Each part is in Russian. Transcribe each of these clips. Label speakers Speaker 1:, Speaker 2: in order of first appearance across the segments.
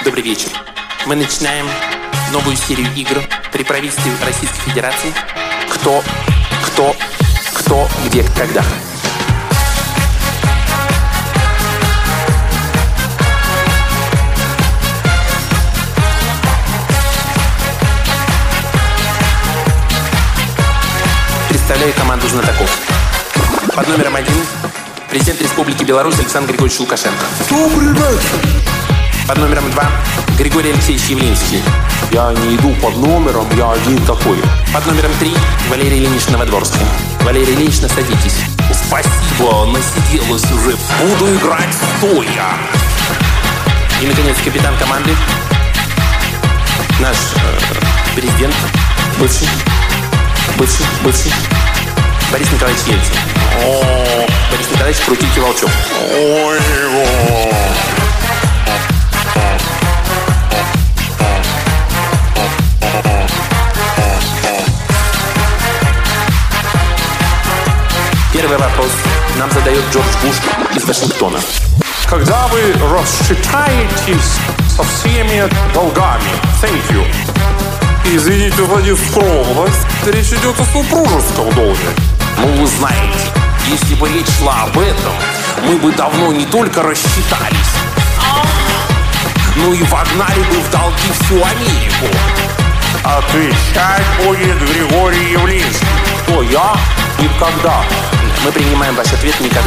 Speaker 1: Добрый вечер. Мы начинаем новую серию игр при правительстве Российской Федерации. Кто, где, когда. Представляю команду знатоков. Под номером 1 президент Республики Беларусь Александр Григорьевич Лукашенко.
Speaker 2: Добрый вечер.
Speaker 1: Под номером 2 Григорий Алексеевич Явлинский.
Speaker 2: Я не иду под номером, я один такой.
Speaker 1: Под номером 3 Валерий Ильич Новодворский. Валерий Ильич, насадитесь.
Speaker 2: Спасибо, насиделась уже. Буду играть стоя.
Speaker 1: И, наконец, капитан команды, наш президент, бывший Борис Николаевич Ельцин. Борис Николаевич, крутите волчок. Первый вопрос нам задает Джордж Буш из Вашингтона.
Speaker 2: Когда вы рассчитаетесь со всеми долгами? Thank you. Извините за нескромность. Речь идет о супружеском долге.
Speaker 1: Ну, вы знаете, если бы речь шла об этом, мы бы давно не только рассчитались, но и вогнали бы в долги всю Америку.
Speaker 2: Отвечать будет Григорий Явлинский. Кто я и когда?
Speaker 1: Мы принимаем ваш ответ никогда.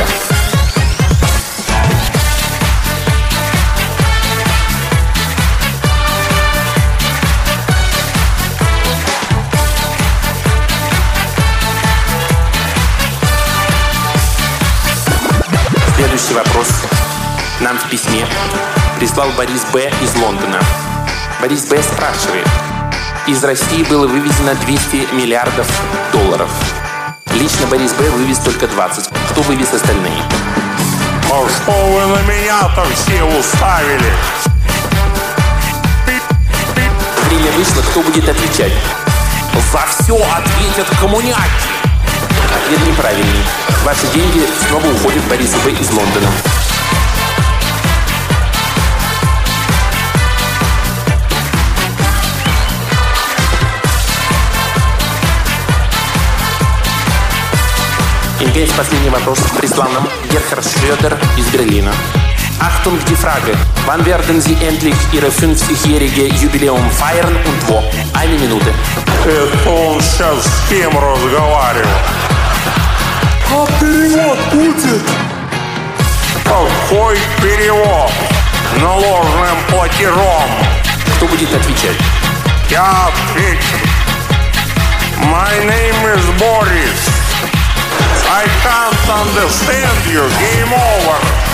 Speaker 1: Следующий вопрос нам в письме прислал Борис Б. из Лондона. Борис Б. спрашивает. Из России было вывезено 200 миллиардов долларов. Лично Борис Б. вывез только 20. Кто вывез остальные?
Speaker 2: А что вы на меня-то все уставили?
Speaker 1: Время вышло, кто будет отвечать?
Speaker 2: За все ответят коммуняки.
Speaker 1: Ответ неправильный. Ваши деньги снова уходят Борису Б. из Лондона. И, наконец, последний вопрос прислал нам Герхард Шрёдер из Берлина. Achtung, die Frage. Wann werden Sie endlich Ihre 50-jährige Jubiläum feiern und wo? 1 Minute.
Speaker 2: Это он сейчас с кем разговаривал? А перевод будет? Какой перевод? Наложенным платежом.
Speaker 1: Кто будет отвечать?
Speaker 2: Я отвечу. My name is Boris. I can't understand you. Game over.